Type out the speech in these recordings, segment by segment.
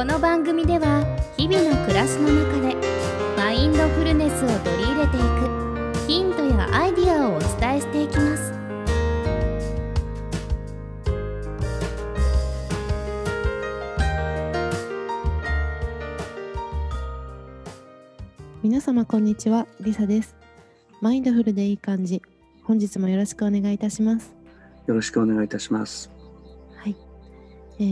この番組では日々の暮らしの中でマインドフルネスを取り入れていくヒントやアイディアをお伝えしていきます。 皆様こんにちは、リサです。マインドフルでいい感じ、本日もよろしくお願いいたします。 よろしくお願いいたします。 はい。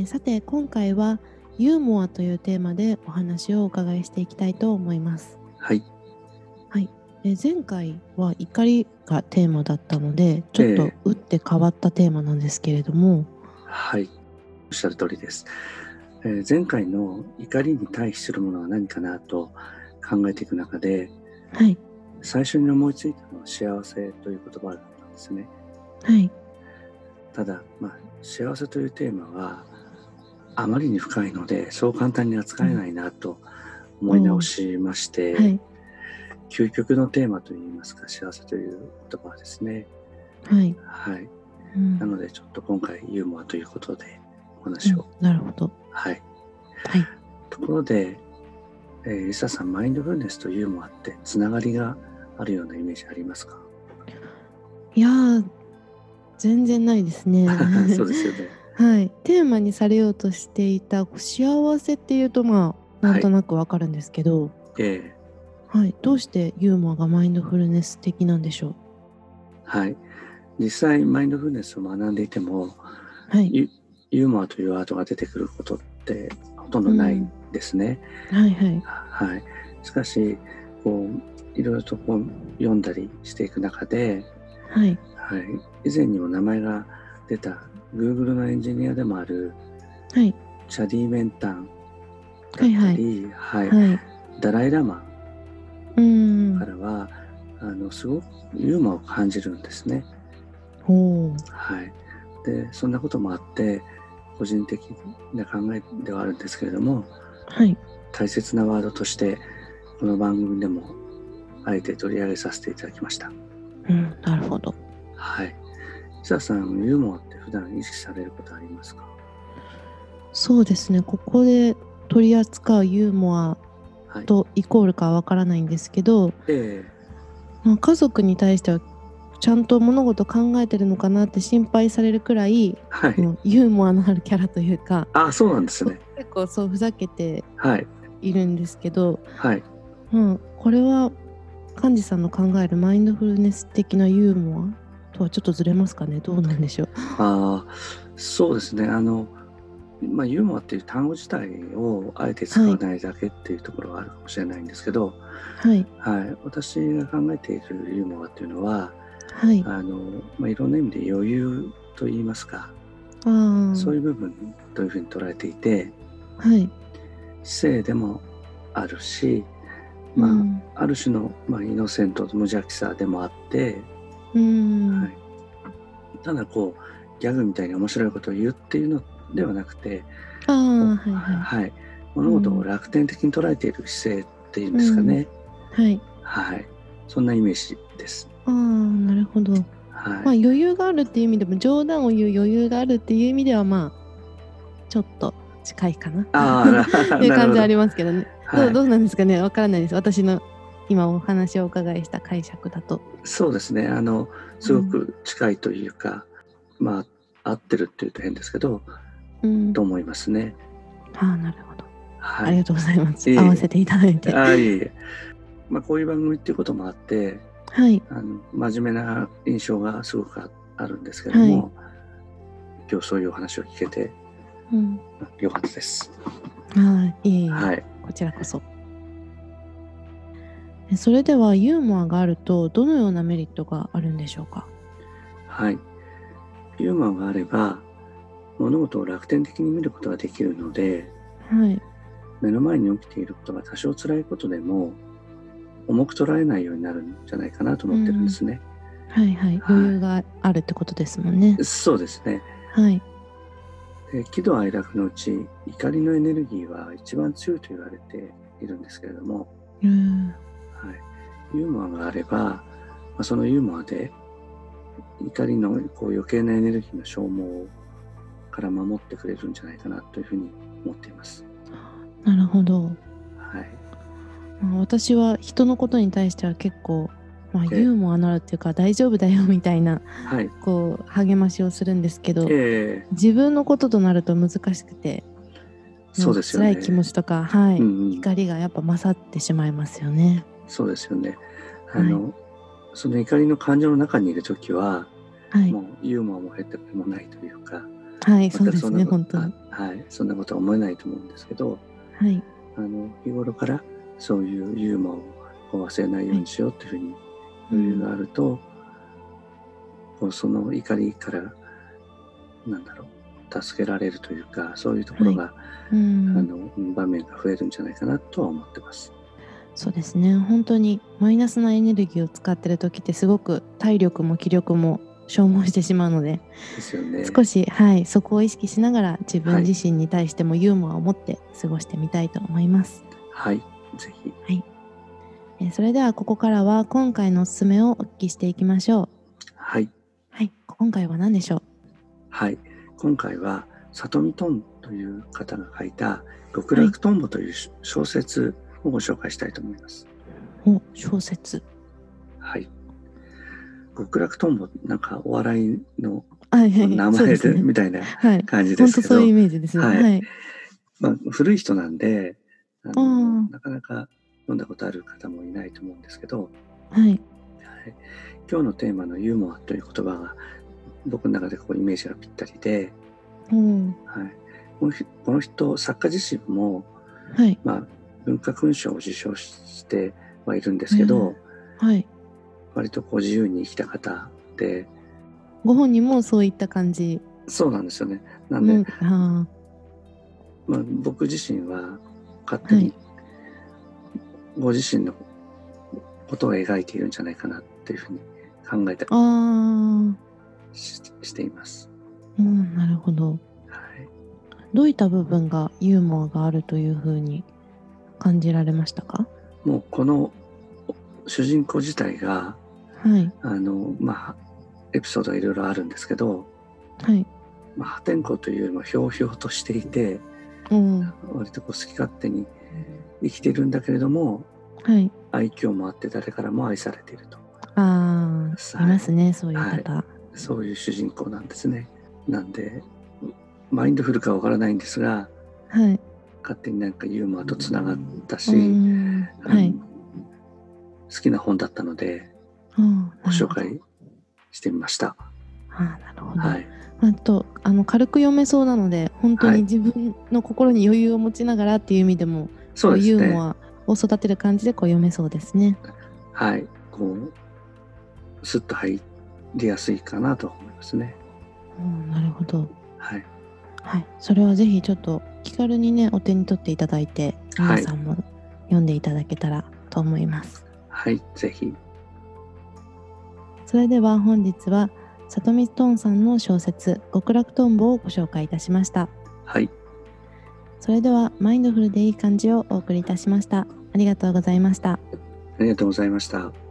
さて今回はユーモアというテーマでお話をお伺いしていきたいと思います。 はい。 はい。前回は怒りがテーマだったので、ちょっと打って変わったテーマなんですけれども、 はい。おっしゃる通りです。前回の怒りに対比するものは何かなと考えていく中で、 はい。 最初に思いついたのは幸せという言葉だったんですね。 はい。 ただ、幸せというテーマはあまりに深いので、そう簡単に扱えないなと思い直しまして、 はい。 究極のテーマといいますか、幸せという言葉はですね。 はい。 はい。 うんなのでちょっと今回ユーモアということでお話を。 なるほど。 はい。 はい。 ところで、リサさん、マインドフルネスとユーモアってつながりがあるようなイメージありますか？ いやー、全然ないですね。 そうですよね。 はい。テーマにされようとしていた幸せっていうとなんとなくわかるんですけど、 ええはい。どうしてユーモアがマインドフルネス的なんでしょう？ はい。実際マインドフルネスを学んでいても、 はい。 ユーモアというワードが出てくることってほとんどないんですね。 はいはい。 はい。しかしいろいろと読んだりしていく中で、 はい。 はい、以前にも名前が出た Google のエンジニアでもあるはい。 チャディ・メンタンだったり、はいはい。 ダライ・ラマうんからはすごくユーモアを感じるんですね。 ほう。 はい。で、そんなこともあって個人的な考えではあるんですけれども、 はい。 大切なワードとしてこの番組でもあえて取り上げさせていただきました。 なるほど。 はい。リサさん、ユーモアって普段意識されることありますか？ そうですね。ここで取り扱うユーモアはい。 とイコールかはわからないんですけど、 え家族に対してはちゃんと物事考えてるのかなって心配されるくらい、 はい。 ユーモアのあるキャラというか、 そうなんですね。 結構そうふざけてはい。 いるんですけど、 はい。 これは幹事さんの考えるマインドフルネス的なユーモアとはちょっとずれますかね。どうなんでしょう。 そうですね。ユーモアっていう単語自体をあえて使わないだけっていうところはあるかもしれないんですけど、 はい。 はい。私が考えているユーモアっていうのは、 はい。 いろんな意味で余裕と言いますか、そういう部分というふうに捉えていて、 はい。 知性でもあるし、ある種の、イノセント無邪気さでもあって、はい、ただギャグみたいに面白いことを言うっていうのではなくて、はい、物事を楽天的に捉えている姿勢っていうんですかね。はい、そんなイメージです。 なるほど。 はい、 余裕があるっていう意味でも、冗談を言う余裕があるっていう意味ではちょっと近いかなっていう感じはありますけどね。どうなんですかね。わからないです。私の今お話をお伺いした解釈だと。 そうですね。すごく近いというか、合ってるっていうと変ですけど、と思いますね。 なるほど。 はい、 ありがとうございます。合わせていただいて。 いえ。こういう番組っていうこともあって、 はい。 真面目な印象がすごくあるんですけども、今日そういうお話を聞けて、よかったです。 いえ、こちらこそ。それではユーモアがあるとどのようなメリットがあるんでしょうか？ はい。ユーモアがあれば物事を楽天的に見ることができるので、目の前に起きていることが多少辛いことでも重く捉えないようになるんじゃないかなと思ってるんですね。 余裕があるってことですもんね。 そうですね。喜怒哀楽のうち怒りのエネルギーは一番強いと言われているんですけれども、ユーモアがあれば、そのユーモアで怒りの余計なエネルギーの消耗から守ってくれるんじゃないかなというふうに思っています。 なるほど。 はい。 私は人のことに対しては結構、ユーモアのあるっていうか大丈夫だよみたいな、 はい、 こう励ましをするんですけど、自分のこととなると難しくて、 そうですよね、 辛い気持ちとか、怒りがやっぱ勝ってしまいますよね。 そうですよね。その怒りの感情の中にいるときは、もうユーモアも減ってもないというか、 そうですね、本当に。 そんなことは思えないと思うんですけど、日頃からそういうユーモアを忘れないようにしようというふうに余裕があると、その怒りから助けられるというか、そういうところが、場面が増えるんじゃないかなとは思ってます。 そうですね、本当にマイナスなエネルギーを使っている時ってすごく体力も気力も消耗してしまうので、 ですよね、 少し、そこを意識しながら自分自身に対してもユーモアを持って過ごしてみたいと思います。 はい、ぜひ。 それではここからは今回のおすすめをお聞きしていきましょう。 はい。 今回は何でしょう？ 今回は里見トンという方が書いた極楽とんぼという小説をご紹介したいと思います。 小説。 極楽とんぼ、なんかお笑いの名前でみたいな感じですけど、 本当そういうイメージですね。 古い人なんでなかなか読んだことある方もいないと思うんですけど、今日のテーマのユーモアという言葉が僕の中でイメージがぴったりで、この人作家自身も、文化勲章を受章してはいるんですけど、割と自由に生きた方で、 ご本人もそういった感じ。 そうなんですよね。なんで、僕自身は勝手にご自身のことを描いているんじゃないかなっていうふうに考えたりしています。 なるほど。どういった部分がユーモアがあるというふうに感じられましたか？ もうこの主人公自体が、エピソードがいろいろあるんですけど、破天荒というよりもひょうひょうとしていて、割と好き勝手に生きているんだけれども、愛嬌もあって誰からも愛されていると。 いますね、そういう方。 そういう主人公なんですね。なんでマインドフルかわからないんですが、勝手になんかユーモアとつながったし、好きな本だったのでご紹介してみました。 なるほど。軽く読めそうなので、本当に自分の心に余裕を持ちながらっていう意味でも、ユーモアを育てる感じで読めそうですね。 スッと入りやすいかなと思いますね。 なるほど。それはぜひちょっと気軽にね、お手に取っていただいて、皆さんも読んでいただけたらと思います。 ぜひ。 それでは本日は里見トンさんの小説極楽とんぼをご紹介いたしました。それではマインドフルでいい感じをお送りいたしました。ありがとうございました。 ありがとうございました。